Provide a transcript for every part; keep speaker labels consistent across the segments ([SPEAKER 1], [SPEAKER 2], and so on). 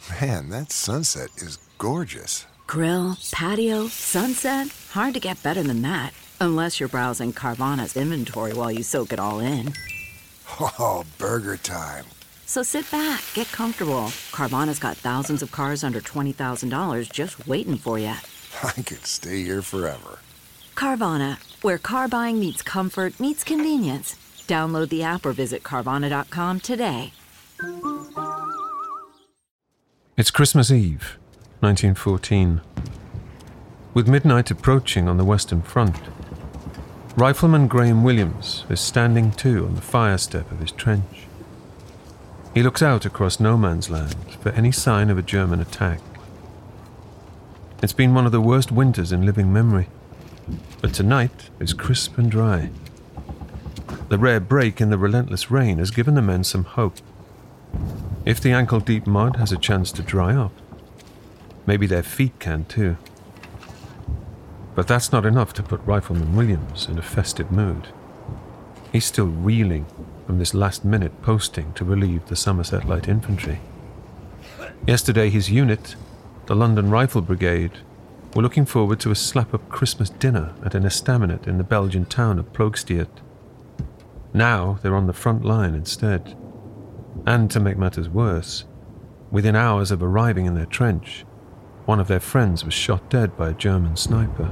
[SPEAKER 1] Man, that sunset is gorgeous.
[SPEAKER 2] Grill, patio, sunset. Hard to get better than that. Unless you're browsing Carvana's inventory while you soak it all in.
[SPEAKER 1] Oh, burger time.
[SPEAKER 2] So sit back, get comfortable. Carvana's got thousands of cars under $20,000 just waiting for you.
[SPEAKER 1] I could stay here forever.
[SPEAKER 2] Carvana, where car buying meets comfort, meets convenience. Download the app or visit Carvana.com today.
[SPEAKER 3] It's Christmas Eve, 1914. With midnight approaching on the Western Front, Rifleman Graham Williams is standing too on the fire step of his trench. He looks out across no man's land for any sign of a German attack. It's been one of the worst winters in living memory, but tonight is crisp and dry. The rare break in the relentless rain has given the men some hope. If the ankle-deep mud has a chance to dry up, maybe their feet can too. But that's not enough to put Rifleman Williams in a festive mood. He's still reeling from this last-minute posting to relieve the Somerset Light Infantry. Yesterday his unit, the London Rifle Brigade, were looking forward to a slap-up Christmas dinner at an estaminet in the Belgian town of Ploegsteert. Now they're on the front line instead. And to make matters worse, within hours of arriving in their trench, one of their friends was shot dead by a German sniper.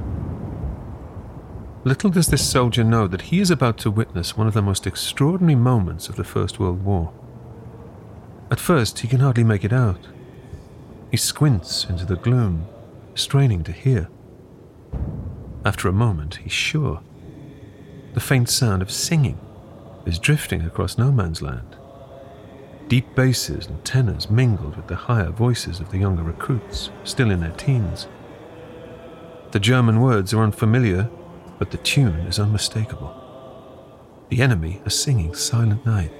[SPEAKER 3] Little does this soldier know that he is about to witness one of the most extraordinary moments of the First World War. At first, he can hardly make it out. He squints into the gloom, straining to hear. After a moment, he's sure. The faint sound of singing is drifting across no man's land. Deep basses and tenors mingled with the higher voices of the younger recruits, still in their teens. The German words are unfamiliar, but the tune is unmistakable. The enemy are singing Silent Night.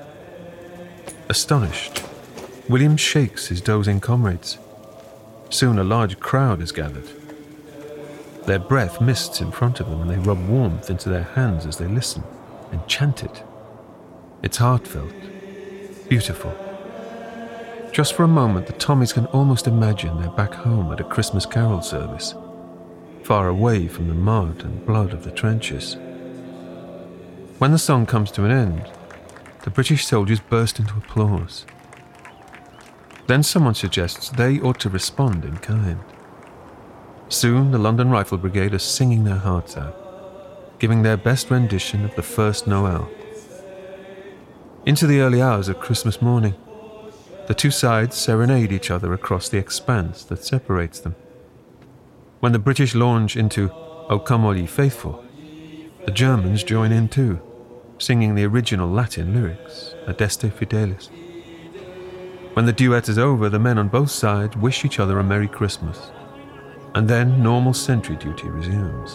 [SPEAKER 3] Astonished, William shakes his dozing comrades. Soon a large crowd is gathered. Their breath mists in front of them and they rub warmth into their hands as they listen and chant it. It's heartfelt, beautiful. Just for a moment, the Tommies can almost imagine they're back home at a Christmas carol service, far away from the mud and blood of the trenches. When the song comes to an end, the British soldiers burst into applause. Then someone suggests they ought to respond in kind. Soon the London Rifle Brigade are singing their hearts out, giving their best rendition of the first Noel. Into the early hours of Christmas morning, the two sides serenade each other across the expanse that separates them. When the British launch into O Come All Ye Faithful, the Germans join in too, singing the original Latin lyrics, Adeste Fidelis. When the duet is over, the men on both sides wish each other a Merry Christmas, and then normal sentry duty resumes.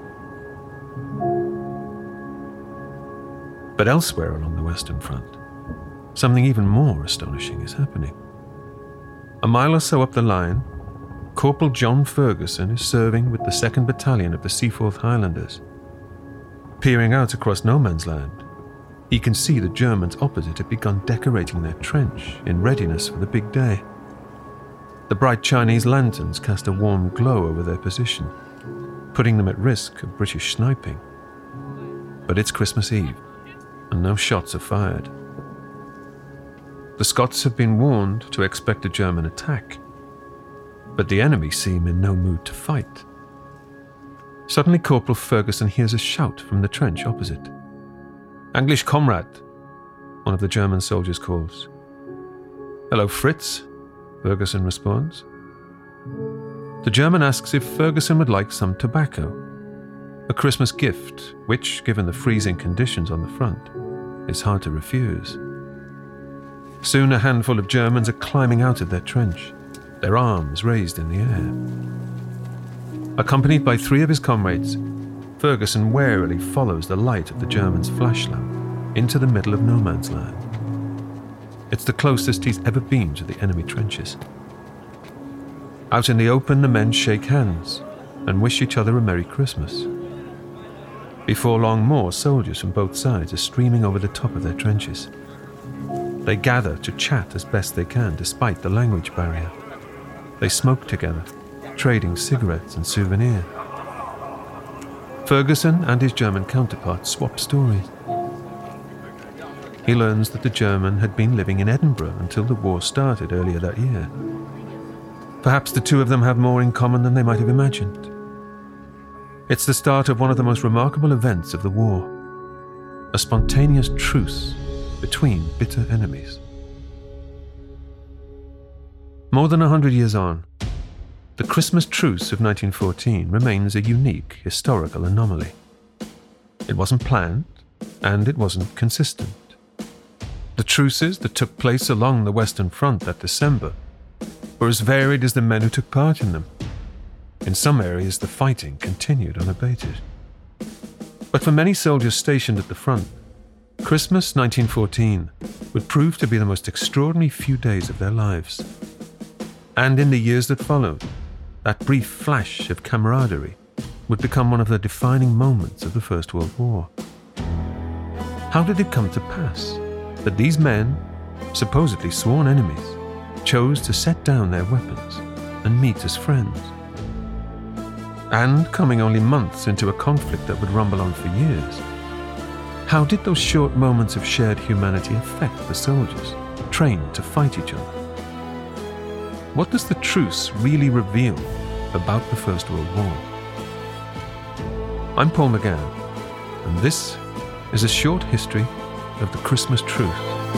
[SPEAKER 3] But elsewhere along the Western Front, something even more astonishing is happening. A mile or so up the line, Corporal John Ferguson is serving with the 2nd Battalion of the Seaforth Highlanders. Peering out across no man's land, he can see the Germans opposite have begun decorating their trench in readiness for the big day. The bright Chinese lanterns cast a warm glow over their position, putting them at risk of British sniping. But it's Christmas Eve, and no shots are fired. The Scots have been warned to expect a German attack, but the enemy seem in no mood to fight. Suddenly Corporal Ferguson hears a shout from the trench opposite. "English comrade," one of the German soldiers calls. "Hello, Fritz," Ferguson responds. The German asks if Ferguson would like some tobacco, a Christmas gift which, given the freezing conditions on the front, is hard to refuse. Soon a handful of Germans are climbing out of their trench, their arms raised in the air. Accompanied by 3 of his comrades, Ferguson warily follows the light of the German's flash lamp into the middle of no man's land. It's the closest he's ever been to the enemy trenches. Out in the open, the men shake hands and wish each other a Merry Christmas. Before long, more soldiers from both sides are streaming over the top of their trenches. They gather to chat as best they can despite the language barrier. They smoke together, trading cigarettes and souvenirs. Ferguson and his German counterpart swap stories. He learns that the German had been living in Edinburgh until the war started earlier that year. Perhaps the two of them have more in common than they might have imagined. It's the start of one of the most remarkable events of the war, a spontaneous truce between bitter enemies. More than 100 years on, the Christmas truce of 1914 remains a unique historical anomaly. It wasn't planned, and it wasn't consistent. The truces that took place along the Western Front that December were as varied as the men who took part in them. In some areas, the fighting continued unabated. But for many soldiers stationed at the front, Christmas 1914 would prove to be the most extraordinary few days of their lives. And in the years that followed, that brief flash of camaraderie would become one of the defining moments of the First World War. How did it come to pass that these men, supposedly sworn enemies, chose to set down their weapons and meet as friends? And coming only months into a conflict that would rumble on for years, how did those short moments of shared humanity affect the soldiers trained to fight each other? What does the truce really reveal about the First World War? I'm Paul McGann, and this is a short history of the Christmas truce.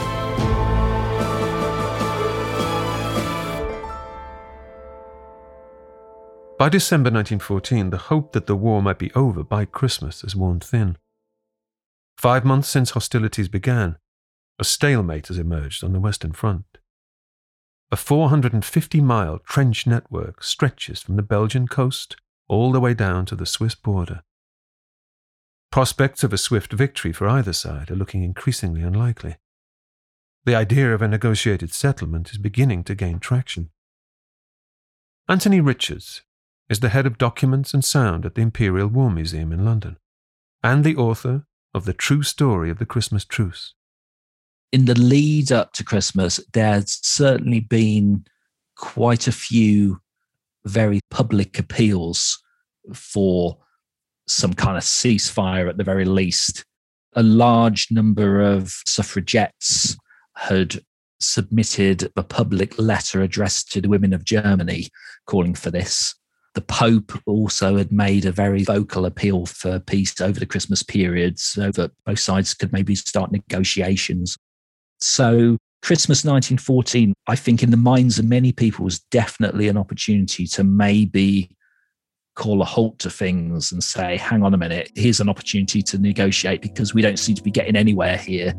[SPEAKER 3] By December 1914, the hope that the war might be over by Christmas has worn thin. 5 months since hostilities began, a stalemate has emerged on the Western Front. A 450-mile trench network stretches from the Belgian coast all the way down to the Swiss border. Prospects of a swift victory for either side are looking increasingly unlikely. The idea of a negotiated settlement is beginning to gain traction. Anthony Richards is the head of documents and sound at the Imperial War Museum in London, and the author of The True Story of the Christmas Truce.
[SPEAKER 4] In the lead up to Christmas, there's certainly been quite a few very public appeals for some kind of ceasefire at the very least. A large number of suffragettes had submitted a public letter addressed to the women of Germany calling for this. The Pope also had made a very vocal appeal for peace over the Christmas period so that both sides could maybe start negotiations. So Christmas 1914, I think in the minds of many people was definitely an opportunity to maybe call a halt to things and say, hang on a minute, here's an opportunity to negotiate because we don't seem to be getting anywhere here.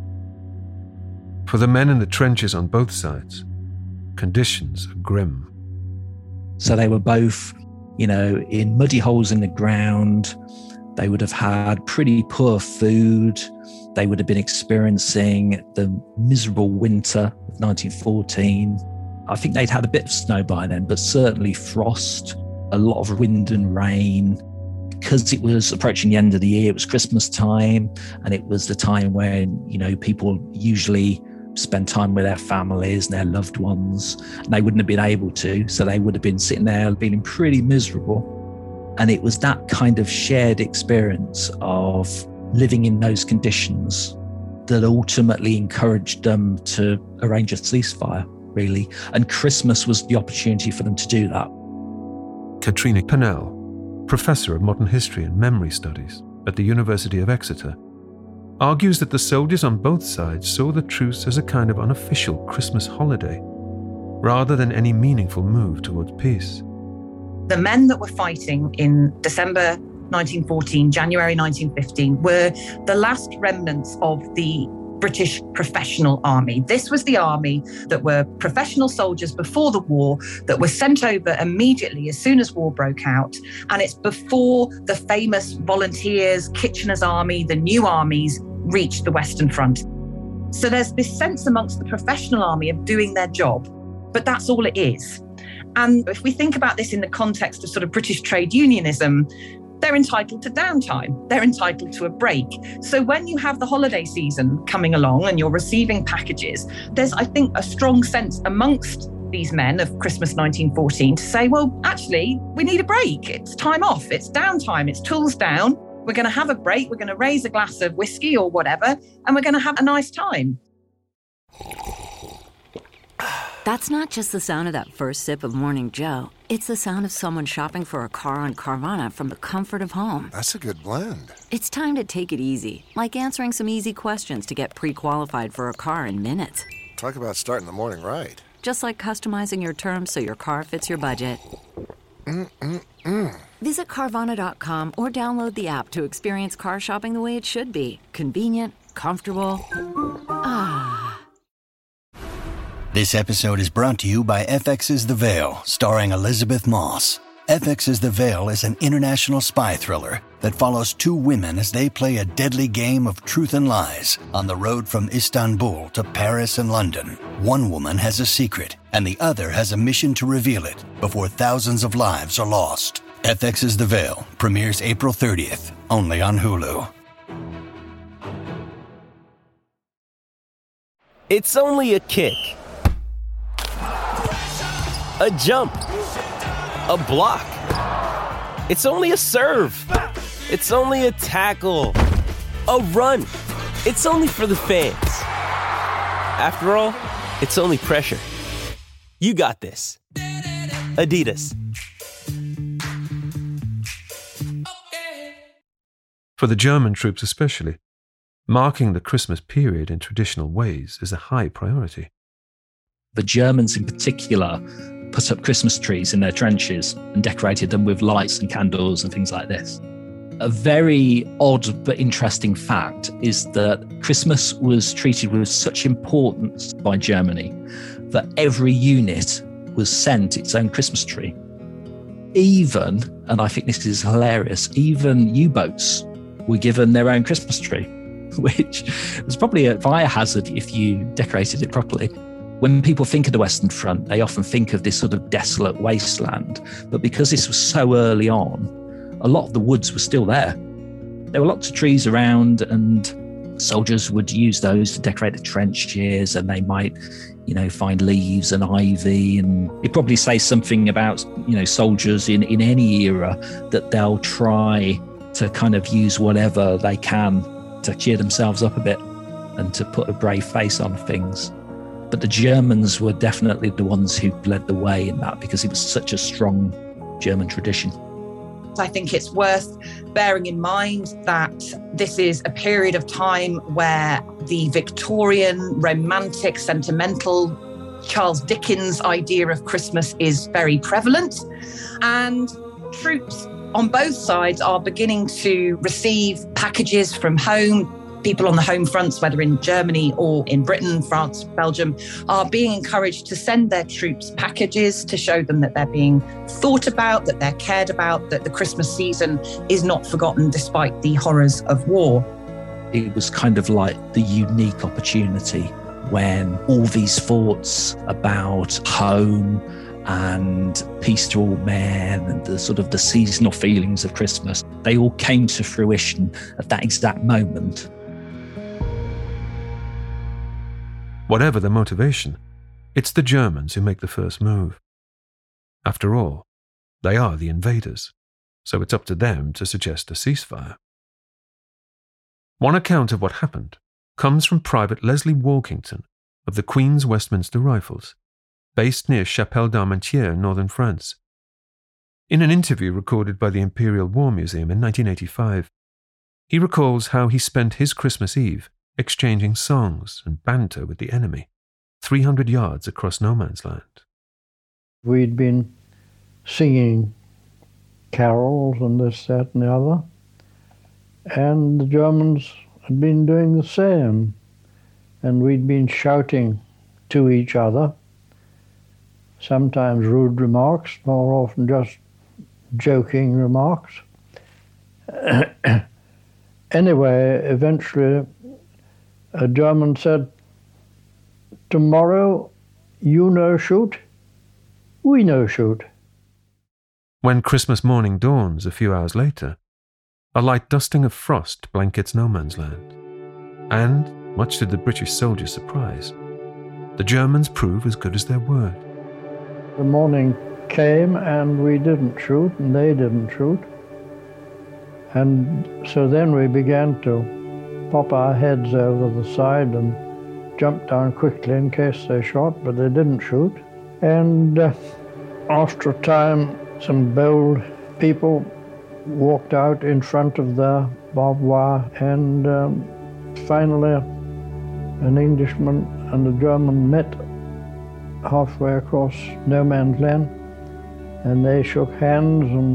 [SPEAKER 3] For the men in the trenches on both sides, conditions are grim.
[SPEAKER 4] So they were both, in muddy holes in the ground. They would have had pretty poor food. They would have been experiencing the miserable winter of 1914. I think they'd had a bit of snow by then, but certainly frost, a lot of wind and rain. Because it was approaching the end of the year, it was Christmas time, and it was the time when, people usually spend time with their families and their loved ones, and they wouldn't have been able to, so they would have been sitting there feeling pretty miserable. And it was that kind of shared experience of living in those conditions that ultimately encouraged them to arrange a ceasefire, really. And Christmas was the opportunity for them to do that.
[SPEAKER 3] Katrina Pennell, professor of modern history and memory studies at the University of Exeter, argues that the soldiers on both sides saw the truce as a kind of unofficial Christmas holiday, rather than any meaningful move towards peace.
[SPEAKER 5] The men that were fighting in December 1914, January 1915, were the last remnants of the British professional army. This was the army that were professional soldiers before the war that were sent over immediately as soon as war broke out. And it's before the famous volunteers, Kitchener's army, the new armies reached the Western Front. So there's this sense amongst the professional army of doing their job, but that's all it is. And if we think about this in the context of sort of British trade unionism, they're entitled to downtime. They're entitled to a break. So when you have the holiday season coming along and you're receiving packages, there's, I think, a strong sense amongst these men of Christmas 1914 to say, well, actually, we need a break. It's time off. It's downtime. It's tools down. We're going to have a break. We're going to raise a glass of whiskey or whatever, and we're going to have a nice time.
[SPEAKER 2] That's not just the sound of that first sip of Morning Joe. It's the sound of someone shopping for a car on Carvana from the comfort of home.
[SPEAKER 1] That's a good blend.
[SPEAKER 2] It's time to take it easy, like answering some easy questions to get pre-qualified for a car in minutes.
[SPEAKER 1] Talk about starting the morning right.
[SPEAKER 2] Just like customizing your terms so your car fits your budget. Visit Carvana.com or download the app to experience car shopping the way it should be. Convenient, comfortable. Ah.
[SPEAKER 6] This episode is brought to you by FX's The Veil, starring Elizabeth Moss. FX's The Veil is an international spy thriller that follows two women as they play a deadly game of truth and lies on the road from Istanbul to Paris and London. One woman has a secret, and the other has a mission to reveal it before thousands of lives are lost. FX's The Veil premieres April 30th, only on Hulu.
[SPEAKER 7] It's only a kick, a jump, a block. It's only a serve. It's only a tackle, a run. It's only for the fans. After all, it's only pressure. You got this. Adidas.
[SPEAKER 3] For the German troops especially, marking the Christmas period in traditional ways is a high priority.
[SPEAKER 4] The Germans in particular put up Christmas trees in their trenches and decorated them with lights and candles and things like this. A very odd but interesting fact is that Christmas was treated with such importance by Germany that every unit was sent its own Christmas tree. Even, and I think this is hilarious, even U-boats were given their own Christmas tree, which was probably a fire hazard if you decorated it properly. When people think of the Western Front, they often think of this sort of desolate wasteland. But because this was so early on, a lot of the woods were still there. There were lots of trees around, and soldiers would use those to decorate the trenches, and they might, find leaves and ivy. And it probably says something about, soldiers in any era, that they'll try to kind of use whatever they can to cheer themselves up a bit and to put a brave face on things. But the Germans were definitely the ones who led the way in that because it was such a strong German tradition.
[SPEAKER 5] I think it's worth bearing in mind that this is a period of time where the Victorian, romantic, sentimental Charles Dickens idea of Christmas is very prevalent. And troops on both sides are beginning to receive packages from home. People on the home fronts, whether in Germany or in Britain, France, Belgium, are being encouraged to send their troops packages to show them that they're being thought about, that they're cared about, that the Christmas season is not forgotten despite the horrors of war.
[SPEAKER 4] It was kind of like the unique opportunity when all these thoughts about home and peace to all men and the sort of the seasonal feelings of Christmas, they all came to fruition at that exact moment.
[SPEAKER 3] Whatever the motivation, it's the Germans who make the first move. After all, they are the invaders, so it's up to them to suggest a ceasefire. One account of what happened comes from Private Leslie Walkington of the Queen's Westminster Rifles, based near Chapelle d'Armentières, northern France. In an interview recorded by the Imperial War Museum in 1985, he recalls how he spent his Christmas Eve exchanging songs and banter with the enemy, 300 yards across no man's land.
[SPEAKER 8] We'd been singing carols and this, that and the other, and the Germans had been doing the same, and we'd been shouting to each other, sometimes rude remarks, more often just joking remarks. Anyway, eventually a German said, "Tomorrow you no shoot, we no shoot."
[SPEAKER 3] When Christmas morning dawns a few hours later, A light dusting of frost blankets no man's land. And, much to the British soldiers' surprise, the Germans prove as good as their word.
[SPEAKER 8] The morning came and we didn't shoot and they didn't shoot. And so then we began to pop our heads over the side and jump down quickly in case they shot, but they didn't shoot. And after a time, some bold people walked out in front of the barbed wire, and finally an Englishman and a German met halfway across no man's land, and they shook hands and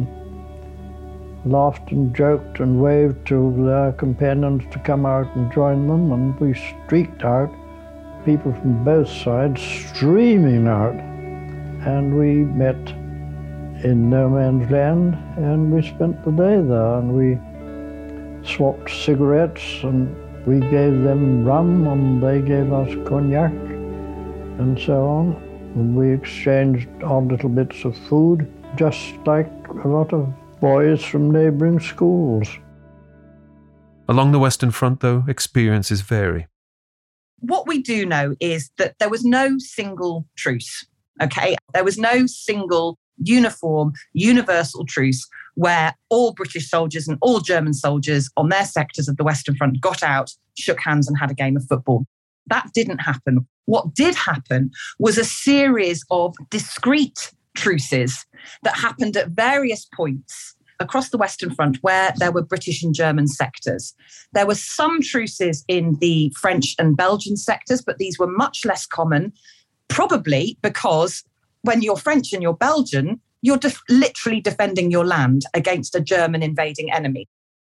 [SPEAKER 8] laughed and joked and waved to their companions to come out and join them, and we streaked out, people from both sides streaming out, and we met in no man's land, and we spent the day there, and we swapped cigarettes, and we gave them rum and they gave us cognac and so on. And we exchanged odd little bits of food, just like a lot of boys from neighbouring schools.
[SPEAKER 3] Along the Western Front, though, experiences vary.
[SPEAKER 5] What we do know is that there was no single truce, okay? There was no single uniform, universal truce where all British soldiers and all German soldiers on their sectors of the Western Front got out, shook hands and had a game of football. That didn't happen. What did happen was a series of discrete truces that happened at various points across the Western Front where there were British and German sectors. There were some truces in the French and Belgian sectors, but these were much less common, probably because when you're French and you're Belgian, you're literally defending your land against a German invading enemy.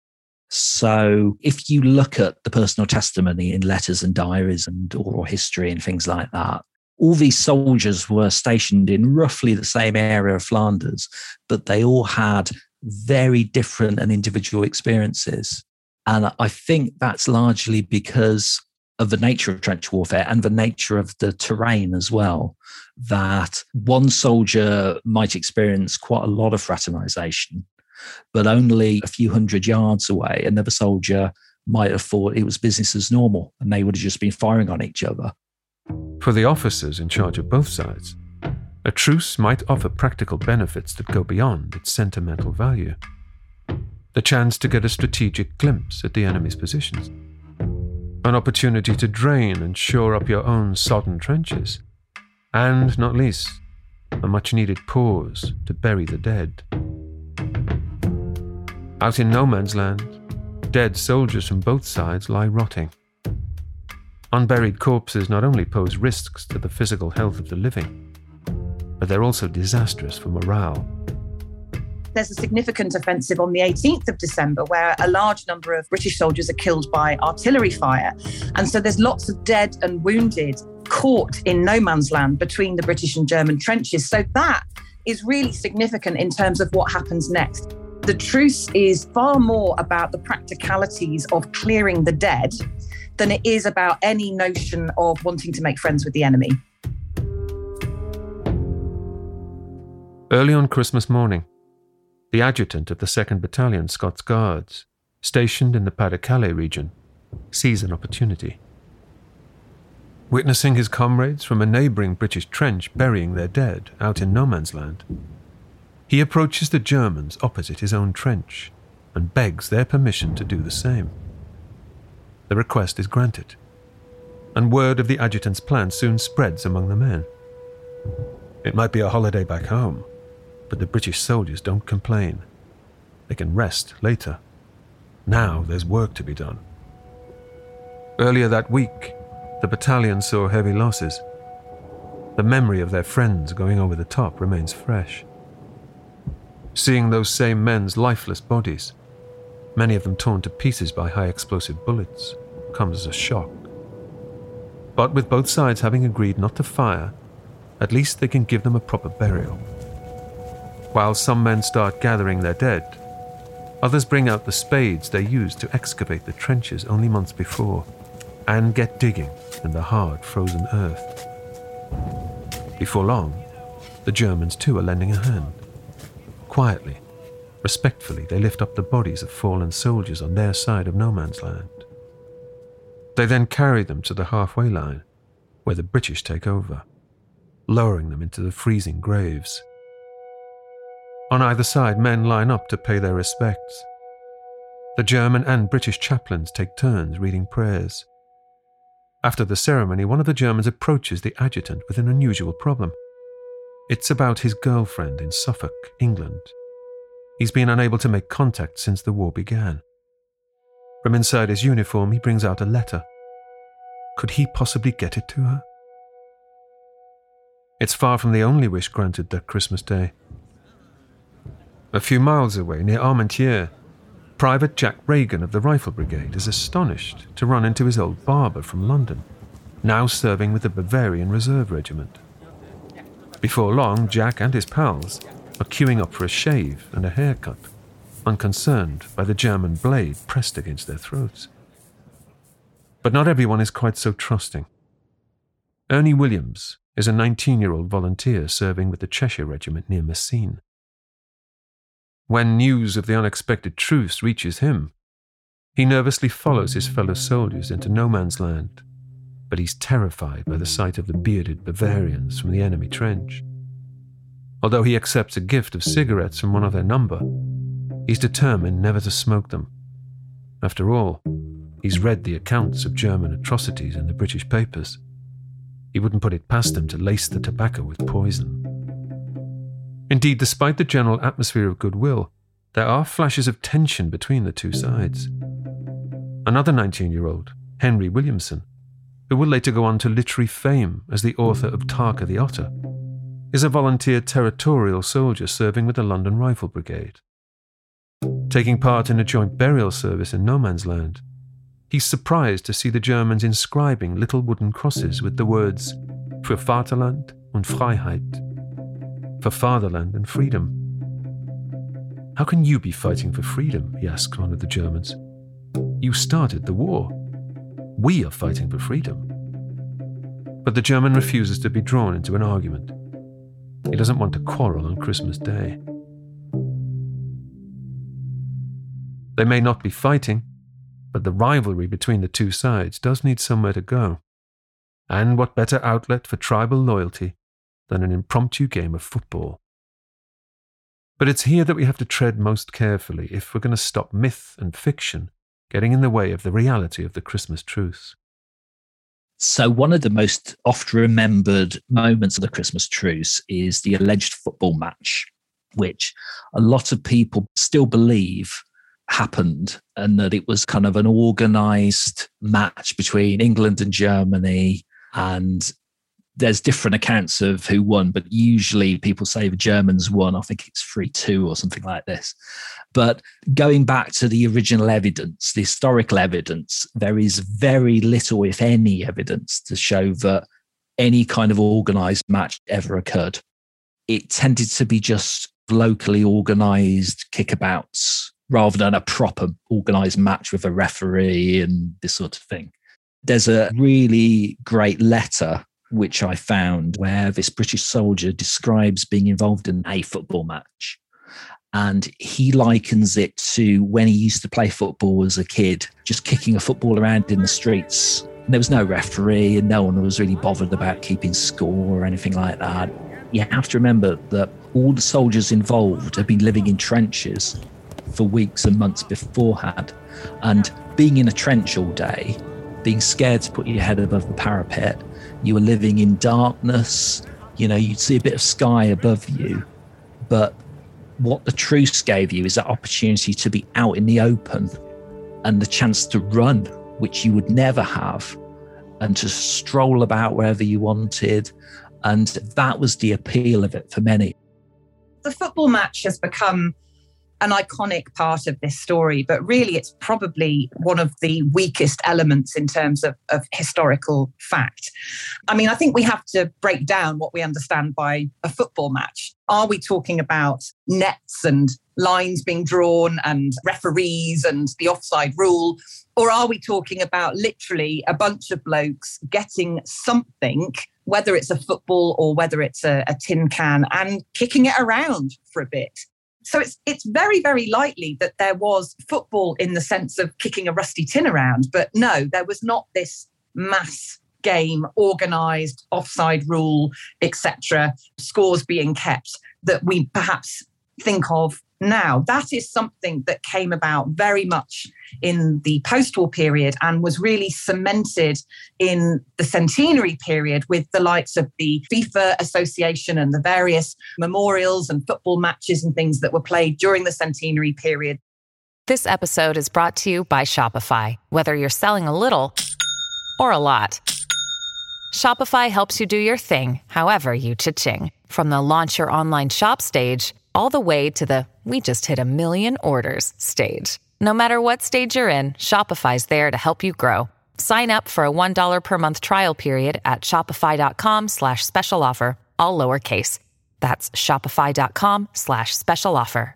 [SPEAKER 4] So if you look at the personal testimony in letters and diaries and oral history and things like that, all these soldiers were stationed in roughly the same area of Flanders, but they all had very different and individual experiences. And I think that's largely because of the nature of trench warfare and the nature of the terrain as well, that one soldier might experience quite a lot of fraternization, but only a few hundred yards away, another soldier might have thought it was business as normal and they would have just been firing on each other.
[SPEAKER 3] For the officers in charge of both sides, a truce might offer practical benefits that go beyond its sentimental value. The chance to get a strategic glimpse at the enemy's positions. An opportunity to drain and shore up your own sodden trenches. And, not least, a much-needed pause to bury the dead. Out in no man's land, dead soldiers from both sides lie rotting. Unburied corpses not only pose risks to the physical health of the living, but they're also disastrous for morale.
[SPEAKER 5] There's a significant offensive on the 18th of December where a large number of British soldiers are killed by artillery fire. And so there's lots of dead and wounded caught in no man's land between the British and German trenches. So that is really significant in terms of what happens next. The truce is far more about the practicalities of clearing the dead than it is about any notion of wanting to make friends with the enemy.
[SPEAKER 3] Early on Christmas morning, the adjutant of the 2nd Battalion Scots Guards, stationed in the Pas-de-Calais region, sees an opportunity. Witnessing his comrades from a neighbouring British trench burying their dead out in no man's land, he approaches the Germans opposite his own trench and begs their permission to do the same. The request is granted, and word of the adjutant's plan soon spreads among the men. It might be a holiday back home, but the British soldiers don't complain. They can rest later. Now there's work to be done. Earlier that week, the battalion saw heavy losses. The memory of their friends going over the top remains fresh. Seeing those same men's lifeless bodies, many of them torn to pieces by high-explosive bullets, comes as a shock. But with both sides having agreed not to fire, at least they can give them a proper burial. While some men start gathering their dead, others bring out the spades they used to excavate the trenches only months before and get digging in the hard, frozen earth. Before long, the Germans too are lending a hand. Quietly, Respectfully, they lift up the bodies of fallen soldiers on their side of no man's land. They then carry them to the halfway line, where the British take over, lowering them into the freezing graves. On either side, men line up to pay their respects. The German and British chaplains take turns reading prayers. After the ceremony, one of the Germans approaches the adjutant with an unusual problem. It's about his girlfriend in Suffolk, England. He's been unable to make contact since the war began. From inside his uniform, he brings out a letter. Could he possibly get it to her? It's far from the only wish granted that Christmas Day. A few miles away, near Armentières, Private Jack Reagan of the Rifle Brigade is astonished to run into his old barber from London, now serving with the Bavarian Reserve Regiment. Before long, Jack and his pals are queuing up for a shave and a haircut, unconcerned by the German blade pressed against their throats. But not everyone is quite so trusting. Ernie Williams is a 19-year-old volunteer serving with the Cheshire Regiment near Messines. When news of the unexpected truce reaches him, he nervously follows his fellow soldiers into no man's land, but he's terrified by the sight of the bearded Bavarians from the enemy trench. Although he accepts a gift of cigarettes from one of their number, he's determined never to smoke them. After all, he's read the accounts of German atrocities in the British papers. He wouldn't put it past them to lace the tobacco with poison. Indeed, despite the general atmosphere of goodwill, there are flashes of tension between the two sides. Another 19-year-old, Henry Williamson, who will later go on to literary fame as the author of Tarka the Otter, is a volunteer territorial soldier serving with the London Rifle Brigade. Taking part in a joint burial service in no man's land, he's surprised to see the Germans inscribing little wooden crosses with the words "Für Vaterland und Freiheit," for fatherland and freedom. How can you be fighting for freedom? He asks one of the Germans. You started the war. We are fighting for freedom. But the German refuses to be drawn into an argument. He doesn't want to quarrel on Christmas Day. They may not be fighting, but the rivalry between the two sides does need somewhere to go. And what better outlet for tribal loyalty than an impromptu game of football? But it's here that we have to tread most carefully if we're going to stop myth and fiction getting in the way of the reality of the Christmas truce.
[SPEAKER 4] So one of the most oft-remembered moments of the Christmas truce is the alleged football match, which a lot of people still believe happened, and that it was kind of an organised match between England and Germany, and there's different accounts of who won, but usually people say the Germans won. I think it's 3-2 or something like this. But going back to the original evidence, the historical evidence, there is very little, if any, evidence to show that any kind of organised match ever occurred. It tended to be just locally organised kickabouts rather than a proper organised match with a referee and this sort of thing. There's a really great letter which I found where this British soldier describes being involved in a football match. And he likens it to when he used to play football as a kid, just kicking a football around in the streets. And there was no referee and no one was really bothered about keeping score or anything like that. You have to remember that all the soldiers involved had been living in trenches for weeks and months beforehand. And being in a trench all day, being scared to put your head above the parapet, you were living in darkness, you'd see a bit of sky above you. But what the truce gave you is that opportunity to be out in the open and the chance to run, which you would never have, and to stroll about wherever you wanted. And that was the appeal of it for many.
[SPEAKER 5] The football match has become an iconic part of this story, but really it's probably one of the weakest elements in terms of historical fact. I mean, I think we have to break down what we understand by a football match. Are we talking about nets and lines being drawn and referees and the offside rule? Or are we talking about literally a bunch of blokes getting something, whether it's a football or whether it's a tin can, and kicking it around for a bit? So it's very, very likely that there was football in the sense of kicking a rusty tin around. But no, there was not this mass game, organised, offside rule, etc., scores being kept that we perhaps think of now. That is something that came about very much in the post-war period and was really cemented in the centenary period with the likes of the FIFA Association and the various memorials and football matches and things that were played during the centenary period.
[SPEAKER 9] This episode is brought to you by Shopify. Whether you're selling a little or a lot, Shopify helps you do your thing, however you cha-ching. From the launch your online shop stage, all the way to the we just hit 1 million orders stage. No matter what stage you're in, Shopify's there to help you grow. Sign up for a $1 per month trial period at shopify.com/special offer, all lowercase. That's shopify.com/special offer.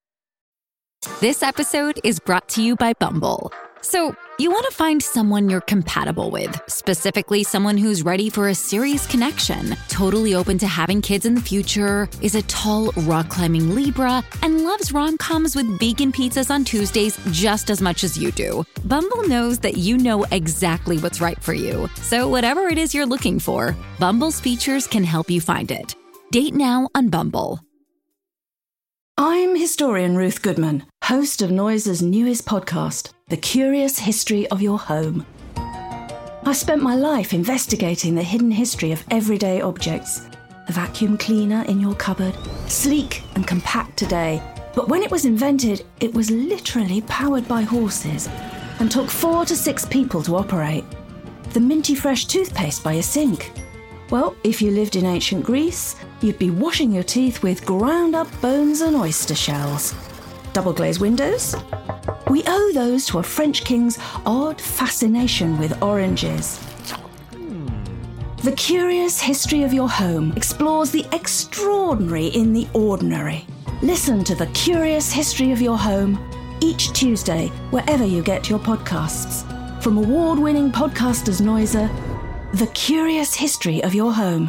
[SPEAKER 10] This episode is brought to you by Bumble. So, you want to find someone you're compatible with, specifically someone who's ready for a serious connection, totally open to having kids in the future, is a tall, rock-climbing Libra, and loves rom-coms with vegan pizzas on Tuesdays just as much as you do. Bumble knows that you know exactly what's right for you. So whatever it is you're looking for, Bumble's features can help you find it. Date now on Bumble.
[SPEAKER 11] I'm historian Ruth Goodman, host of Noiser's newest podcast, The Curious History of Your Home. I've spent my life investigating the hidden history of everyday objects. The vacuum cleaner in your cupboard, sleek and compact today, but when it was invented, it was literally powered by horses and took 4 to 6 people to operate. The minty fresh toothpaste by your sink. Well, if you lived in ancient Greece, you'd be washing your teeth with ground-up bones and oyster shells. Double-glazed windows? We owe those to a French king's odd fascination with oranges. The Curious History of Your Home explores the extraordinary in the ordinary. Listen to The Curious History of Your Home each Tuesday, wherever you get your podcasts. From award-winning podcasters Noiser, The Curious History of Your Home.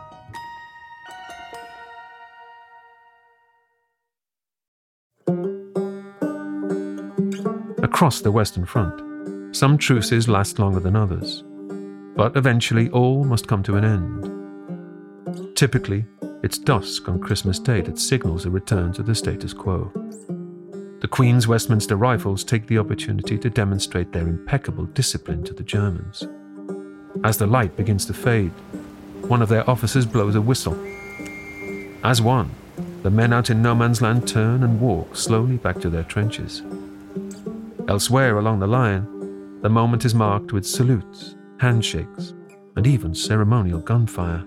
[SPEAKER 3] Across the Western Front, some truces last longer than others, but eventually all must come to an end. Typically, it's dusk on Christmas Day that signals a return to the status quo. The Queen's Westminster Rifles take the opportunity to demonstrate their impeccable discipline to the Germans. As the light begins to fade, one of their officers blows a whistle. As one, the men out in no man's land turn and walk slowly back to their trenches. Elsewhere along the line, the moment is marked with salutes, handshakes, and even ceremonial gunfire.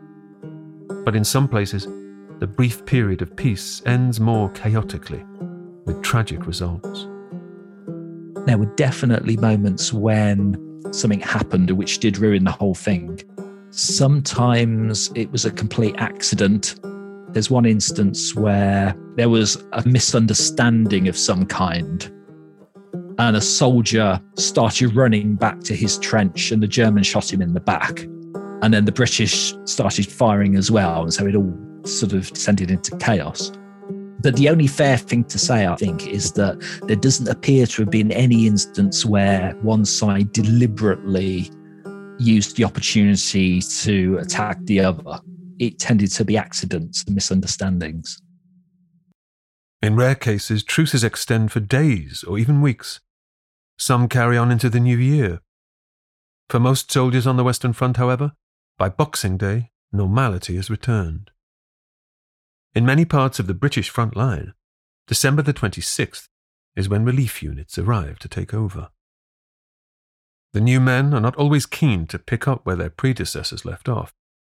[SPEAKER 3] But in some places, the brief period of peace ends more chaotically, with tragic results.
[SPEAKER 4] There were definitely moments when something happened which did ruin the whole thing. Sometimes it was a complete accident. There's one instance where there was a misunderstanding of some kind, and a soldier started running back to his trench and the Germans shot him in the back. And then the British started firing as well. And so it all sort of descended into chaos. But the only fair thing to say, I think, is that there doesn't appear to have been any instance where one side deliberately used the opportunity to attack the other. It tended to be accidents and misunderstandings.
[SPEAKER 3] In rare cases, truces extend for days or even weeks. Some carry on into the new year. For most soldiers on the Western Front, however, by Boxing Day, normality has returned. In many parts of the British front line, December the 26th is when relief units arrive to take over. The new men are not always keen to pick up where their predecessors left off.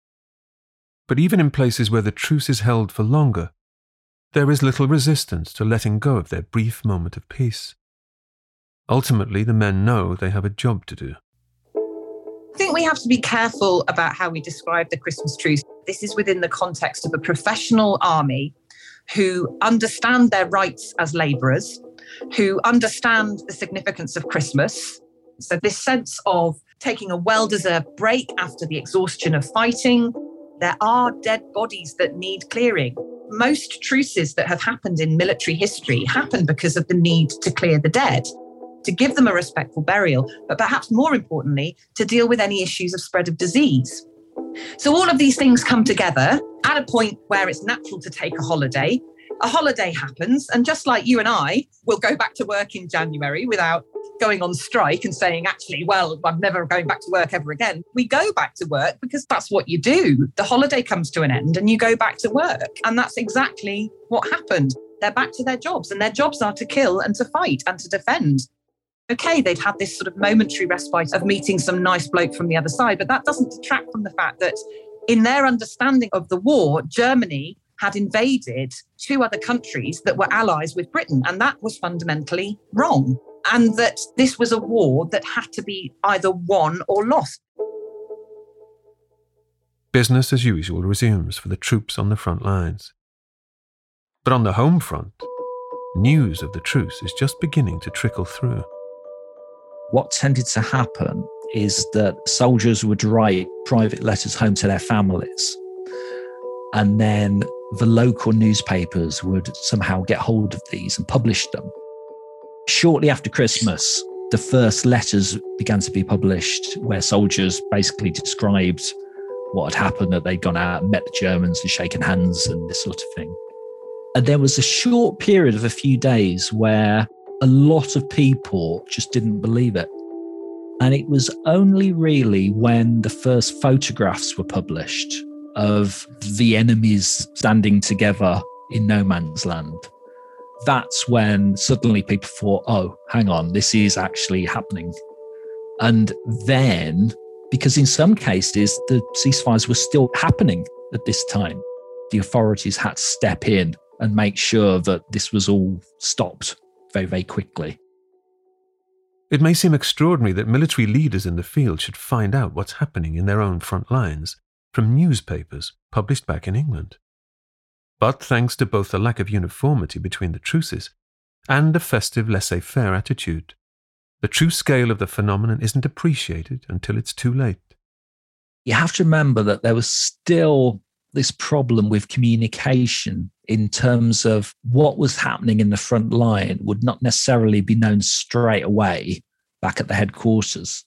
[SPEAKER 3] But even in places where the truce is held for longer, there is little resistance to letting go of their brief moment of peace. Ultimately, the men know they have a job to do.
[SPEAKER 5] I think we have to be careful about how we describe the Christmas truce. This is within the context of a professional army who understand their rights as labourers, who understand the significance of Christmas. So this sense of taking a well-deserved break after the exhaustion of fighting. There are dead bodies that need clearing. Most truces that have happened in military history happen because of the need to clear the dead, to give them a respectful burial, but perhaps more importantly, to deal with any issues of spread of disease. So all of these things come together at a point where it's natural to take a holiday. A holiday happens, and just like you and I will go back to work in January without going on strike and saying, actually, well, I'm never going back to work ever again. We go back to work because that's what you do. The holiday comes to an end and you go back to work. And that's exactly what happened. They're back to their jobs, and their jobs are to kill and to fight and to defend. Okay, they'd had this sort of momentary respite of meeting some nice bloke from the other side, but that doesn't detract from the fact that in their understanding of the war, Germany had invaded 2 other countries that were allies with Britain, and that was fundamentally wrong. And that this was a war that had to be either won or lost.
[SPEAKER 3] Business as usual resumes for the troops on the front lines. But on the home front, news of the truce is just beginning to trickle through.
[SPEAKER 4] What tended to happen is that soldiers would write private letters home to their families, and then the local newspapers would somehow get hold of these and publish them. Shortly after Christmas, the first letters began to be published where soldiers basically described what had happened, that they'd gone out and met the Germans and shaken hands and this sort of thing. And there was a short period of a few days where a lot of people just didn't believe it. And it was only really when the first photographs were published of the enemies standing together in no man's land, that's when suddenly people thought, oh, hang on, this is actually happening. And then, because in some cases, the ceasefires were still happening at this time, the authorities had to step in and make sure that this was all stopped very, very quickly.
[SPEAKER 3] It may seem extraordinary that military leaders in the field should find out what's happening in their own front lines from newspapers published back in England. But thanks to both the lack of uniformity between the truces and a festive laissez-faire attitude, the true scale of the phenomenon isn't appreciated until it's too late.
[SPEAKER 4] You have to remember that there was still this problem with communication in terms of what was happening in the front line would not necessarily be known straight away back at the headquarters.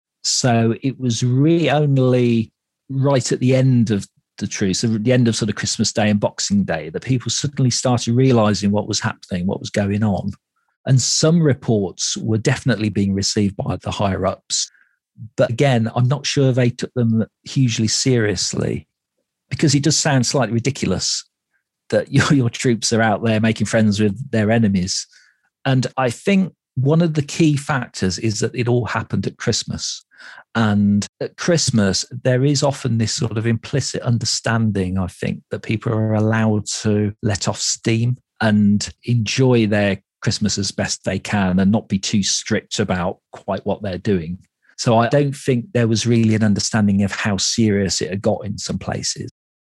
[SPEAKER 4] So it was really only right at the end of the truce, at the end of sort of Christmas Day and Boxing Day, that people suddenly started realizing what was happening, what was going on. And some reports were definitely being received by the higher ups. But again, I'm not sure they took them hugely seriously, because it does sound slightly ridiculous that your troops are out there making friends with their enemies. And I think one of the key factors is that it all happened at Christmas. And at Christmas, there is often this sort of implicit understanding, I think, that people are allowed to let off steam and enjoy their Christmas as best they can and not be too strict about quite what they're doing. So I don't think there was really an understanding of how serious it had got in some places.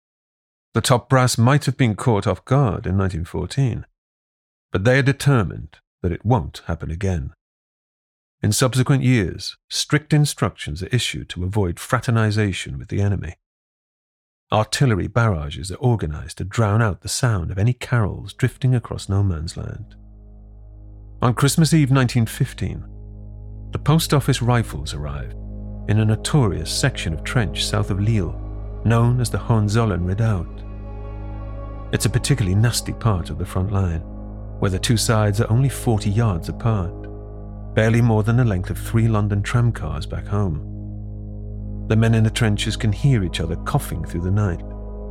[SPEAKER 3] The top brass might have been caught off guard in 1914, but they are determined that it won't happen again. In subsequent years, strict instructions are issued to avoid fraternization with the enemy. Artillery barrages are organized to drown out the sound of any carols drifting across no man's land. On Christmas Eve 1915, the post office rifles arrived in a notorious section of trench south of Lille, known as the Hohenzollern Redoubt. It's a particularly nasty part of the front line, where the two sides are only 40 yards apart, barely more than the length of 3 London tramcars back home. The men in the trenches can hear each other coughing through the night.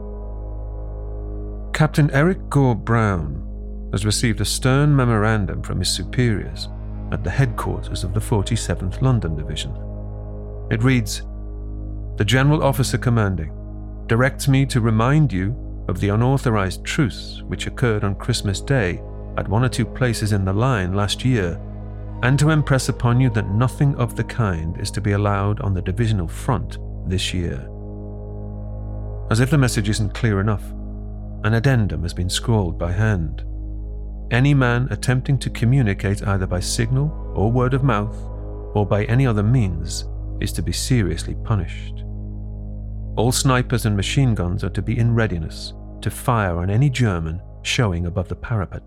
[SPEAKER 3] Captain Eric Gore Brown has received a stern memorandum from his superiors at the headquarters of the 47th London Division. It reads, "The General Officer Commanding directs me to remind you of the unauthorized truce which occurred on Christmas Day at 1 or 2 places in the line last year, and to impress upon you that nothing of the kind is to be allowed on the divisional front this year." As if the message isn't clear enough, an addendum has been scrawled by hand. Any man attempting to communicate either by signal or word of mouth or by any other means is to be seriously punished. All snipers and machine guns are to be in readiness to fire on any German showing above the parapet.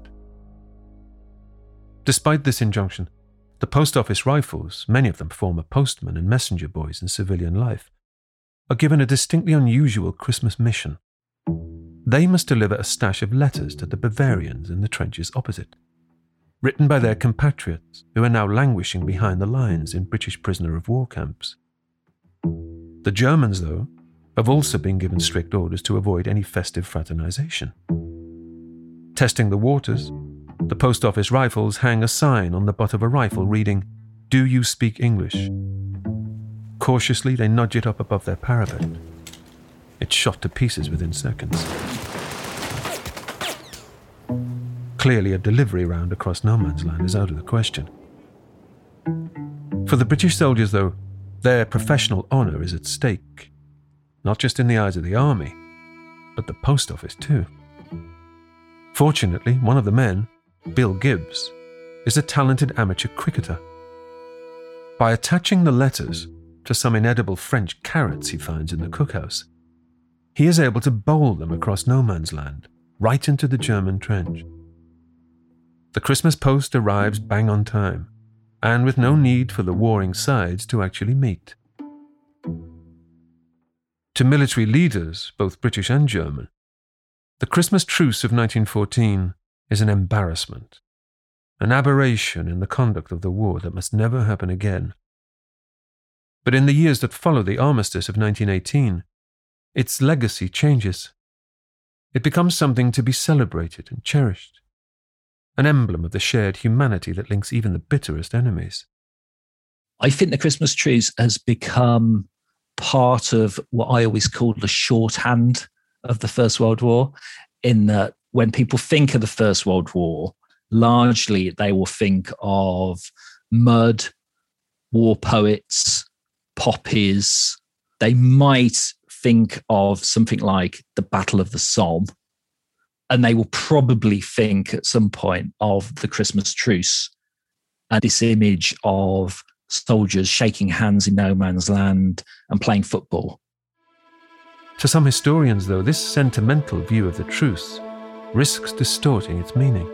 [SPEAKER 3] Despite this injunction, the post office rifles, many of them former postmen and messenger boys in civilian life, are given a distinctly unusual Christmas mission. They must deliver a stash of letters to the Bavarians in the trenches opposite, written by their compatriots who are now languishing behind the lines in British prisoner of war camps. The Germans, though, have also been given strict orders to avoid any festive fraternization. Testing the waters, the post office rifles hang a sign on the butt of a rifle reading, "Do you speak English?" Cautiously, they nudge it up above their parapet. It's shot to pieces within seconds. Clearly, a delivery round across no man's land is out of the question. For the British soldiers, though, their professional honour is at stake, not just in the eyes of the army, but the post office too. Fortunately, one of the men, Bill Gibbs, is a talented amateur cricketer. By attaching the letters to some inedible French carrots he finds in the cookhouse, he is able to bowl them across no man's land, right into the German trench. The Christmas post arrives bang on time, and with no need for the warring sides to actually meet. To military leaders, both British and German, the Christmas truce of 1914 is an embarrassment, an aberration in the conduct of the war that must never happen again. But in the years that follow the armistice of 1918, its legacy changes. It becomes something to be celebrated and cherished, an emblem of the shared humanity that links even the bitterest enemies.
[SPEAKER 4] I think the Christmas truce has become part of what I always call the shorthand of the First World War, in that when people think of the First World War, largely they will think of mud, war poets, poppies. They might think of something like the Battle of the Somme, and they will probably think at some point of the Christmas truce and this image of soldiers shaking hands in no man's land and playing football.
[SPEAKER 3] To some historians, though, this sentimental view of the truce risks distorting its meaning.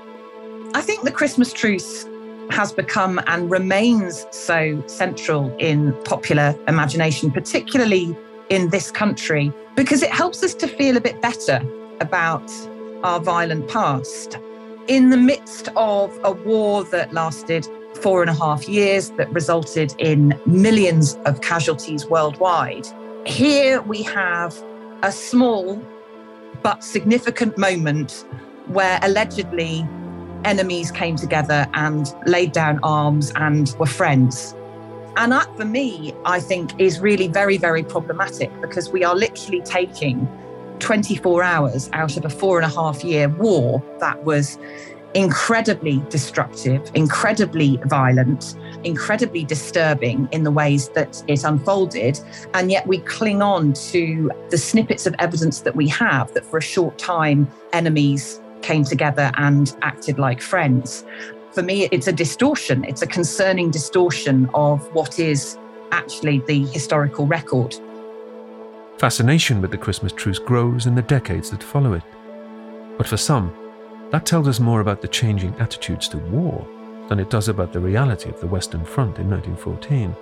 [SPEAKER 5] I think the Christmas truce has become and remains so central in popular imagination, particularly in this country, because it helps us to feel a bit better about our violent past. In the midst of a war that lasted 4.5 years, that resulted in millions of casualties worldwide, here we have a small but significant moment where allegedly enemies came together and laid down arms and were friends. And that, for me, I think is really very, very problematic, because we are literally taking 24 hours out of a 4.5-year war that was incredibly destructive, incredibly violent, incredibly disturbing in the ways that it unfolded. And yet we cling on to the snippets of evidence that we have that for a short time, enemies came together and acted like friends. For me, it's a distortion. It's a concerning distortion of what is actually the historical record.
[SPEAKER 3] Fascination with the Christmas truce grows in the decades that follow it. But for some, that tells us more about the changing attitudes to war than it does about the reality of the Western Front in 1914.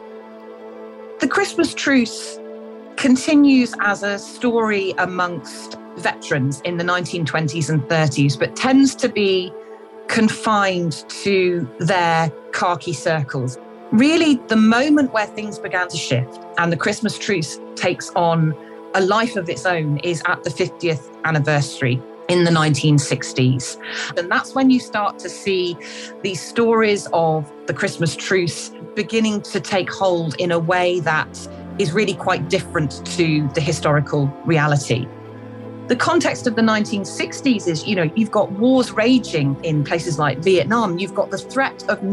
[SPEAKER 5] The Christmas truce continues as a story amongst veterans in the 1920s and 30s, but tends to be confined to their khaki circles. Really, the moment where things began to shift and the Christmas truce takes on a life of its own is at the 50th anniversary in the 1960s. And that's when you start to see these stories of the Christmas truce beginning to take hold in a way that is really quite different to the historical reality. The context of the 1960s is, you've got wars raging in places like Vietnam. You've got the threat of a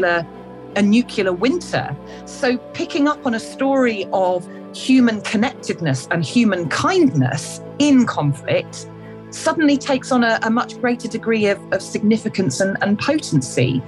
[SPEAKER 5] nuclear winter. So picking up on a story of human connectedness and human kindness in conflict suddenly takes on a much greater degree of significance and potency.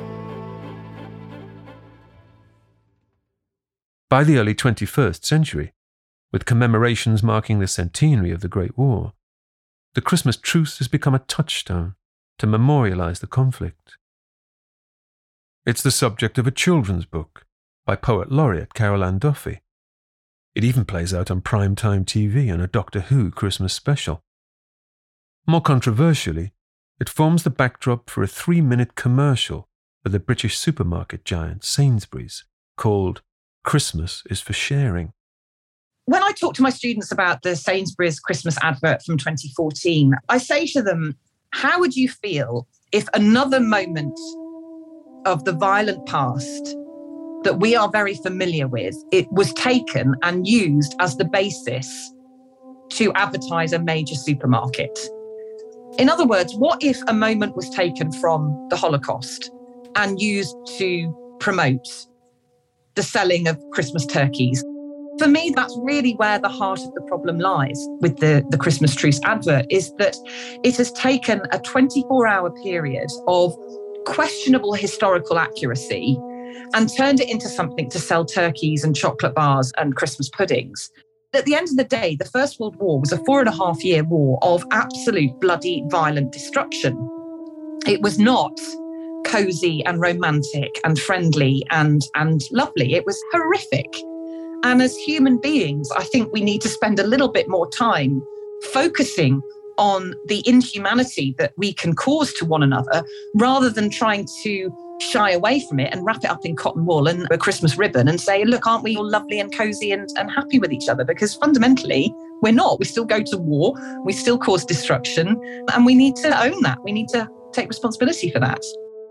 [SPEAKER 3] By the early 21st century, with commemorations marking the centenary of the Great War, the Christmas truce has become a touchstone to memorialize the conflict. It's the subject of a children's book by poet laureate Carol Ann Duffy. It even plays out on primetime TV in a Doctor Who Christmas special. More controversially, it forms the backdrop for a 3-minute commercial for the British supermarket giant Sainsbury's called Christmas is for Sharing.
[SPEAKER 5] When I talk to my students about the Sainsbury's Christmas advert from 2014, I say to them, how would you feel if another moment of the violent past that we are very familiar with, it was taken and used as the basis to advertise a major supermarket? In other words, what if a moment was taken from the Holocaust and used to promote the selling of Christmas turkeys? For me, that's really where the heart of the problem lies with the Christmas truce advert, is that it has taken a 24-hour period of questionable historical accuracy and turned it into something to sell turkeys and chocolate bars and Christmas puddings. At the end of the day, the First World War was a 4.5-year war of absolute bloody violent destruction. It was not cosy and romantic and friendly and lovely. It was horrific. And as human beings, I think we need to spend a little bit more time focusing on the inhumanity that we can cause to one another, rather than trying to shy away from it and wrap it up in cotton wool and a Christmas ribbon and say, look, aren't we all lovely and cozy and happy with each other? Because fundamentally, we're not. We still go to war, we still cause destruction, and we need to own that. We need to take responsibility for that.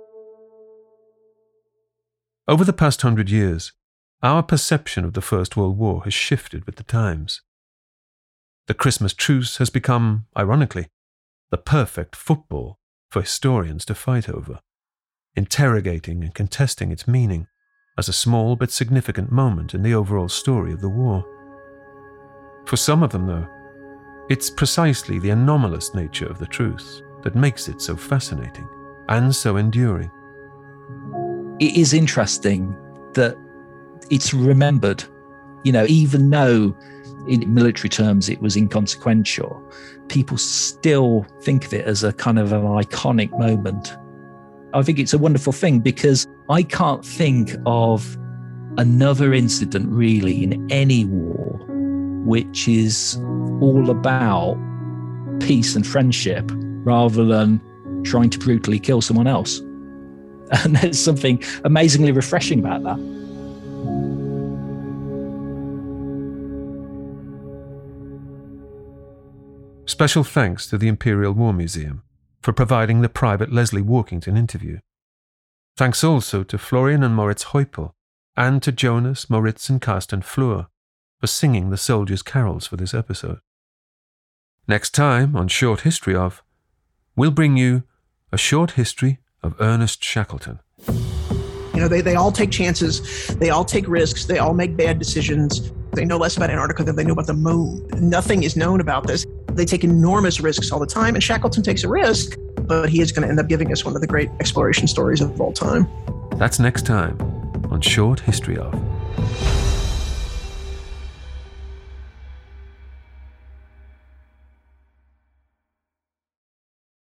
[SPEAKER 3] Over the past 100 years, our perception of the First World War has shifted with the times. The Christmas truce has become, ironically, the perfect football for historians to fight over, interrogating and contesting its meaning as a small but significant moment in the overall story of the war. For some of them, though, it's precisely the anomalous nature of the truce that makes it so fascinating and so enduring.
[SPEAKER 4] It is interesting that it's remembered, even though in military terms it was inconsequential, people still think of it as a kind of an iconic moment. I think it's a wonderful thing, because I can't think of another incident really in any war which is all about peace and friendship rather than trying to brutally kill someone else. And there's something amazingly refreshing about that.
[SPEAKER 3] Special thanks to the Imperial War Museum for providing the private Leslie Workington interview. Thanks also to Florian and Moritz Heupel and to Jonas, Moritz and Carsten Fleur for singing the soldiers' carols for this episode. Next time on Short History Of, we'll bring you a short history of Ernest Shackleton.
[SPEAKER 12] They all take chances, they all take risks, they all make bad decisions. They know less about Antarctica than they know about the moon. Nothing is known about this. They take enormous risks all the time, and Shackleton takes a risk, but he is going to end up giving us one of the great exploration stories of all time.
[SPEAKER 3] That's next time on Short History Of.